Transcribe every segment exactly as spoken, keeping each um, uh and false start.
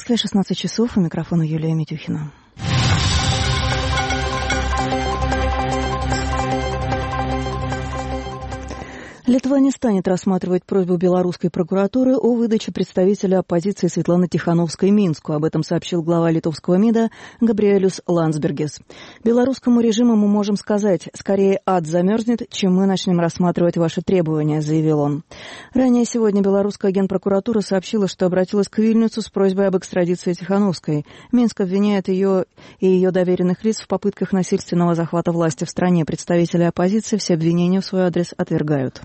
Москве шестнадцать часов, у микрофона Юлия Митюхина. Литва не станет рассматривать просьбу белорусской прокуратуры о выдаче представителя оппозиции Светланы Тихановской Минску. Об этом сообщил глава литовского МИДа Габриэлюс Ландсбергис. Белорусскому режиму мы можем сказать, скорее ад замерзнет, чем мы начнем рассматривать ваши требования, заявил он. Ранее сегодня белорусская генпрокуратура сообщила, что обратилась к Вильнюсу с просьбой об экстрадиции Тихановской. Минск обвиняет ее и ее доверенных лиц в попытках насильственного захвата власти в стране. Представители оппозиции все обвинения в свой адрес отвергают.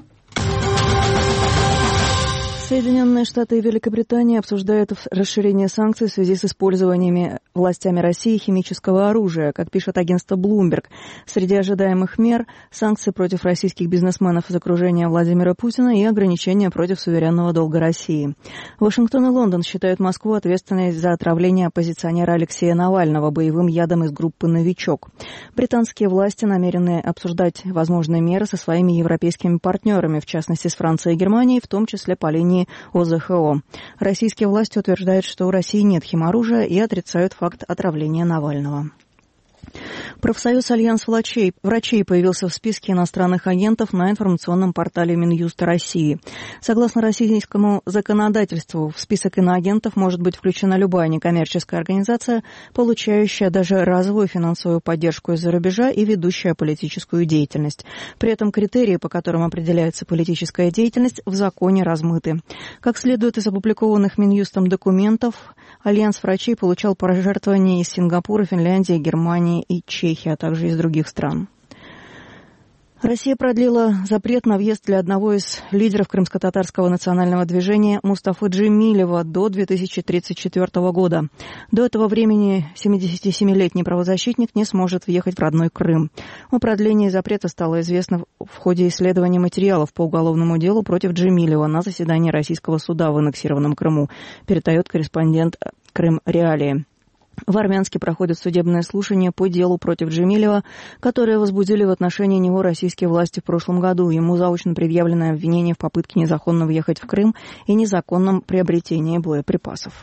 Соединенные Штаты и Великобритания обсуждают расширение санкций в связи с использованием властями России химического оружия. Как пишет агентство Bloomberg, среди ожидаемых мер – санкции против российских бизнесменов из окружения Владимира Путина и ограничения против суверенного долга России. Вашингтон и Лондон считают Москву ответственной за отравление оппозиционера Алексея Навального боевым ядом из группы «Новичок». Британские власти намерены обсуждать возможные меры со своими европейскими партнерами, в частности с Францией и Германией, в том числе по линии о зэ ха о. Российские власти утверждают, что у России нет химоружия и отрицают факт отравления Навального. Профсоюз «Альянс врачей», врачей появился в списке иностранных агентов на информационном портале Минюста России. Согласно российскому законодательству, в список иноагентов может быть включена любая некоммерческая организация, получающая даже разовую финансовую поддержку из-за рубежа и ведущая политическую деятельность. При этом критерии, по которым определяется политическая деятельность, в законе размыты. Как следует из опубликованных Минюстом документов, Альянс врачей получал пожертвования из Сингапура, Финляндии, Германии и Чехии, а также из других стран. Россия продлила запрет на въезд для одного из лидеров крымско-татарского национального движения Мустафы Джемилева до две тысячи тридцать четвёртого года. До этого времени семидесятисемилетний правозащитник не сможет въехать в родной Крым. О продлении запрета стало известно в ходе исследования материалов по уголовному делу против Джемилева на заседании российского суда в аннексированном Крыму, передает корреспондент Крым Реалии. В Армянске проходят судебные слушания по делу против Джемилева, которые возбудили в отношении него российские власти в прошлом году. Ему заочно предъявлены обвинения в попытке незаконно въехать в Крым и незаконном приобретении боеприпасов.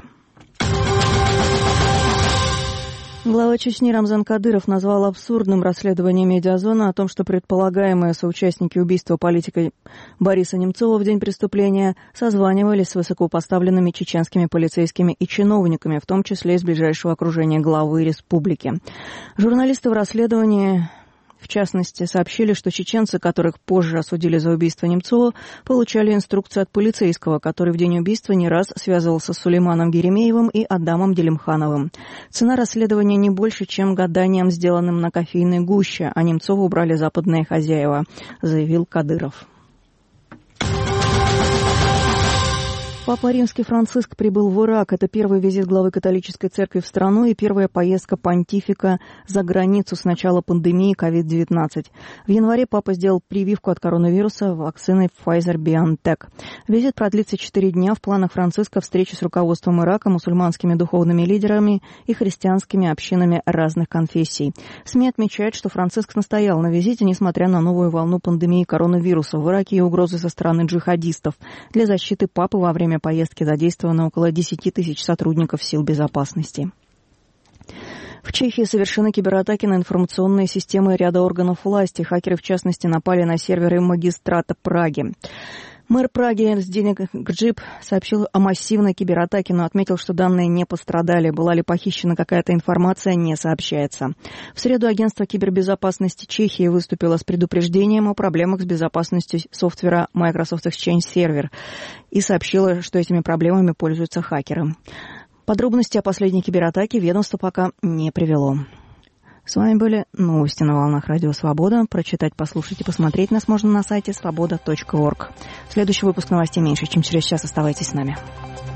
Глава Чечни Рамзан Кадыров назвал абсурдным расследование «Медиазона» о том, что предполагаемые соучастники убийства политика Бориса Немцова в день преступления созванивались с высокопоставленными чеченскими полицейскими и чиновниками, в том числе из ближайшего окружения главы республики. Журналисты в расследовании, в частности, сообщили, что чеченцы, которых позже осудили за убийство Немцова, получали инструкции от полицейского, который в день убийства не раз связывался с Сулейманом Геремеевым и Адамом Делимхановым. Цена расследования не больше, чем гаданием, сделанным на кофейной гуще, а Немцова убрали западные хозяева, заявил Кадыров. Папа Римский Франциск прибыл в Ирак. Это первый визит главы католической церкви в страну и первая поездка понтифика за границу с начала пандемии ковид девятнадцать. В январе папа сделал прививку от коронавируса вакциной Pfizer-BioNTech. Визит продлится четыре дня. В планах Франциска встречи с руководством Ирака, мусульманскими духовными лидерами и христианскими общинами разных конфессий. СМИ отмечают, что Франциск настоял на визите, несмотря на новую волну пандемии коронавируса в Ираке и угрозы со стороны джихадистов. Для защиты папы во время поездки задействовано около десять тысяч сотрудников сил безопасности. В Чехии совершены кибератаки на информационные системы ряда органов власти. Хакеры, в частности, напали на серверы магистрата Праги. Мэр Праги Зденек Грджип сообщил о массивной кибератаке, но отметил, что данные не пострадали. Была ли похищена какая-то информация, не сообщается. В среду агентство кибербезопасности Чехии выступило с предупреждением о проблемах с безопасностью софтвера Microsoft Exchange Server и сообщило, что этими проблемами пользуются хакеры. Подробности о последней кибератаке ведомство пока не привело. С вами были новости на волнах Радио Свобода. Прочитать, послушать и посмотреть нас можно на сайте свобода точка орг. Следующий выпуск новостей меньше, чем через час. Оставайтесь с нами.